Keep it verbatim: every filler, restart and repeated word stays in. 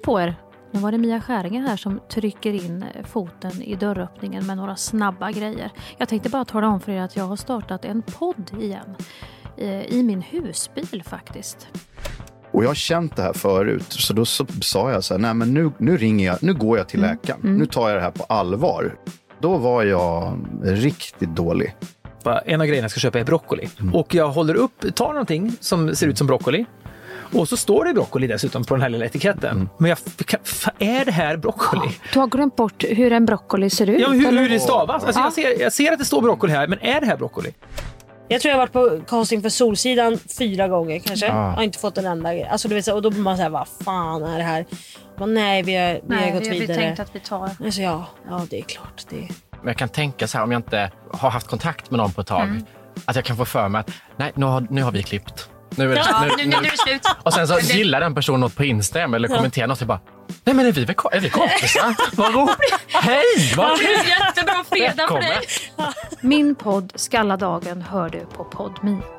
på er. Nu var det Mia Skäringer här som trycker in foten i dörröppningen med några snabba grejer. Jag tänkte bara tala om för er att jag har startat en podd igen. I min husbil faktiskt. Och jag har känt det här förut. Så då så, sa jag så här, nej men nu, nu ringer jag, nu går jag till läkaren. Mm. Mm. Nu tar jag det här på allvar. Då var jag riktigt dålig. En av grejerna jag ska köpa är broccoli. Mm. Och jag håller upp, tar någonting som ser ut som broccoli. Och så står det broccoli dessutom på den här lilla etiketten. Mm. Men jag, är det här broccoli? Du har glömt bort hur en broccoli ser ut. Ja, hur, hur det stavas. Alltså, jag, ser, jag ser att det står broccoli här, men är det här broccoli? Jag tror jag har varit på casting för Solsidan fyra gånger kanske. Jag ah. har inte fått en enda grej. Alltså, du vet, och då blir man så här, vad fan är det här? Men nej, vi har, vi nej, har gått vi, vidare. Vi tänkt att vi tar. Alltså, ja, ja, det är klart. Det är... Men jag kan tänka så här, om jag inte har haft kontakt med någon på ett tag. Mm. Att jag kan få för mig att, nej, nu har, nu har vi klippt. Nu är det, ja, nu, nu, nu, nu är det slut. Och sen så gillar den personen något på Instagram eller kommenterar något och bara, nej men är vi, är vi kompisar? Vad roligt. Hej! Vad jättebra fredag för dig. Min podd Skalladagen hör du på Podme.